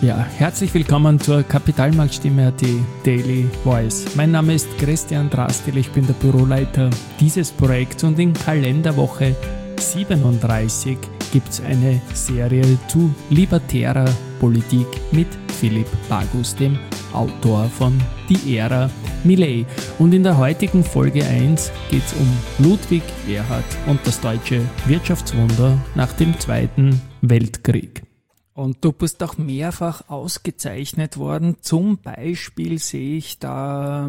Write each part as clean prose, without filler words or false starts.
Ja, herzlich willkommen zur Kapitalmarktstimme.at Daily Voice. Mein Name ist Christian Drastil, ich bin der Büroleiter dieses Projekts und in Kalenderwoche 37 gibt es eine Serie zu libertärer Politik mit Philipp Bagus, dem Autor von Die Ära Millet. Und in der heutigen Folge 1 geht es um Ludwig Erhard und das deutsche Wirtschaftswunder nach dem Zweiten Weltkrieg. Und du bist auch mehrfach ausgezeichnet worden. Zum Beispiel sehe ich da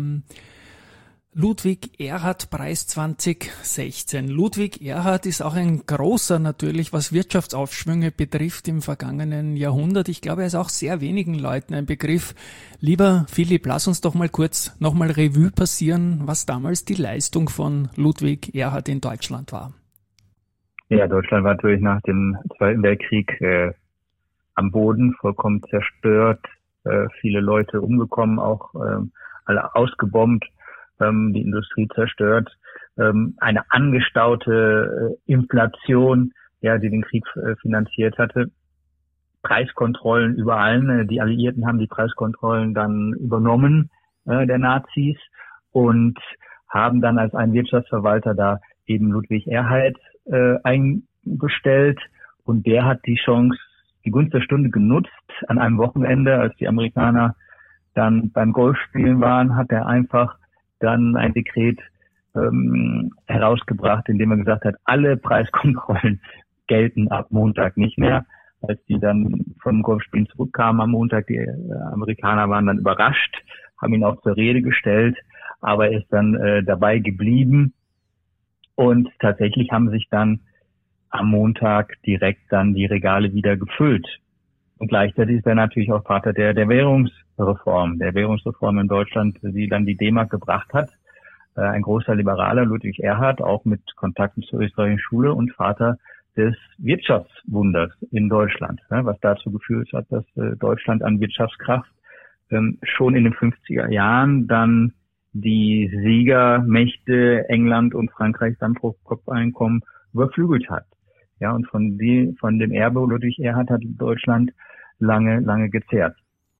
Ludwig Erhard Preis 2016. Ludwig Erhard ist auch ein großer natürlich, was Wirtschaftsaufschwünge betrifft im vergangenen Jahrhundert. Ich glaube, er ist auch sehr wenigen Leuten ein Begriff. Lieber Philipp, lass uns doch mal kurz nochmal Revue passieren, was damals die Leistung von Ludwig Erhard in Deutschland war. Ja, Deutschland war natürlich nach dem Zweiten Weltkrieg am Boden, vollkommen zerstört, viele Leute umgekommen, auch alle ausgebombt, die Industrie zerstört, eine angestaute Inflation, ja, die den Krieg finanziert hatte, Preiskontrollen überall. Die Alliierten haben die Preiskontrollen dann übernommen, der Nazis, und haben dann als ein Wirtschaftsverwalter da eben Ludwig Erhard eingestellt, und der hat die Chance, die Gunst der Stunde genutzt. An einem Wochenende, als die Amerikaner dann beim Golfspielen waren, hat er einfach dann ein Dekret herausgebracht, in dem er gesagt hat, alle Preiskontrollen gelten ab Montag nicht mehr. Als die dann vom Golfspielen zurückkamen am Montag, die Amerikaner waren dann überrascht, haben ihn auch zur Rede gestellt, aber er ist dann dabei geblieben. Und tatsächlich haben sich dann am Montag direkt dann die Regale wieder gefüllt. Und gleichzeitig ist er natürlich auch Vater der Währungsreform in Deutschland, die dann die D-Mark gebracht hat. Ein großer Liberaler, Ludwig Erhard, auch mit Kontakten zur österreichischen Schule und Vater des Wirtschaftswunders in Deutschland, was dazu geführt hat, dass Deutschland an Wirtschaftskraft schon in den 50er Jahren dann die Siegermächte England und Frankreich dann pro Kopfeinkommen überflügelt hat. Ja, und von dem Erbe Ludwig Erhard hat Deutschland lange gezehrt.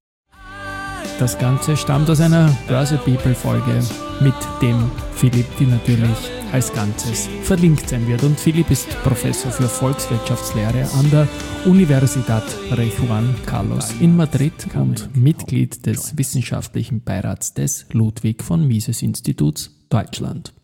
Das Ganze stammt aus einer Börse People Folge mit dem Philipp, die natürlich als Ganzes verlinkt sein wird. Und Philipp ist Professor für Volkswirtschaftslehre an der Universidad Rey Juan Carlos in Madrid und Mitglied des wissenschaftlichen Beirats des Ludwig von Mises Instituts Deutschland.